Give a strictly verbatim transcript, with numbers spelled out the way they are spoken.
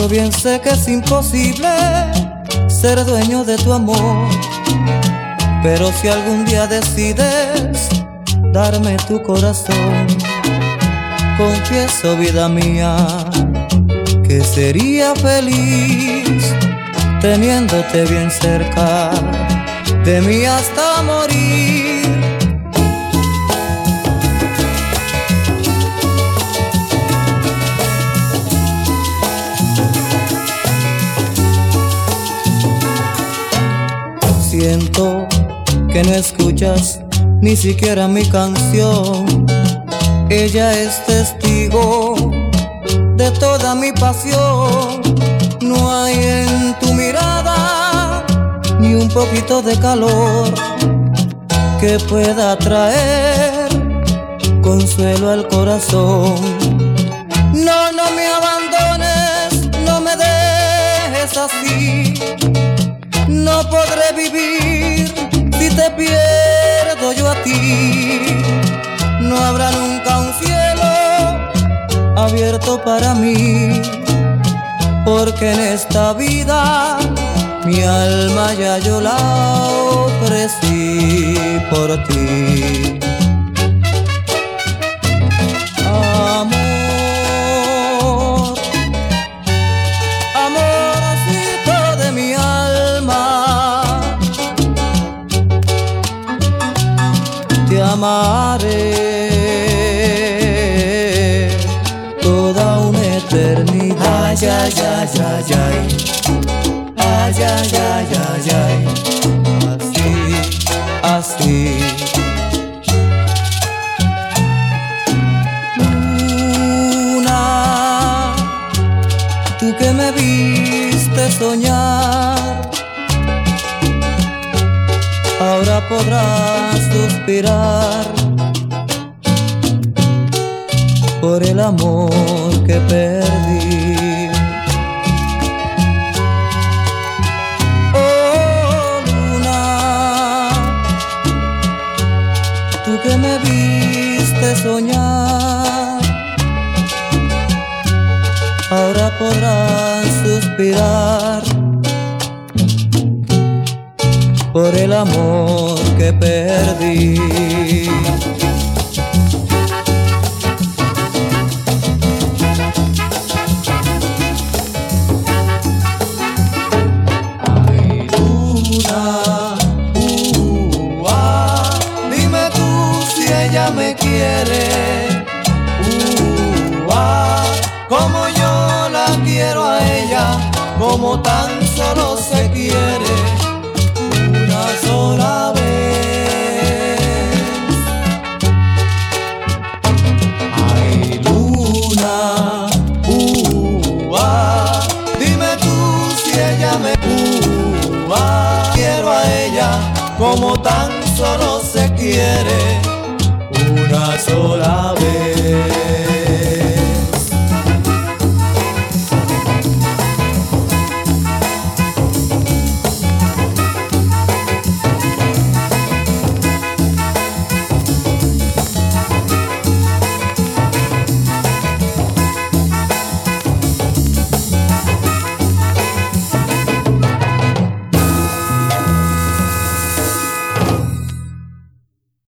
Yo bien sé que es imposible ser dueño de tu amor, pero si algún día decides darme tu corazón, confieso, vida mía, que sería feliz teniéndote bien cerca de mí hasta morir. Siento que no escuchas ni siquiera mi canción. Ella es testigo de toda mi pasión. No hay en tu mirada ni un poquito de calor que pueda traer consuelo al corazón. No, no me abandones, no me dejes así. No podré vivir si te pierdo yo a ti. No habrá nunca un cielo abierto para mí, porque en esta vida mi alma ya yo la ofrecí por ti. Amor, amorcito de mi alma, te amaré toda una eternidad. Ay, ay, ay, ay, ay. Ay, ay, ay, ay, ay. Así, así. Luna, tú que me viste soñar, ahora podrás suspirar por el amor que perdí. Oh, luna, tú que me viste soñar, ahora podrás suspirar por el amor que perdí. Ay, luna, uh, ah, dime tú si ella me quiere, uh, ah, como yo la quiero a ella, como tan solo se quiere una sola vez. Ay, luna, uh, ah, dime tú si ella me uh, ah, quiero a ella como tan solo se quiere una sola vez.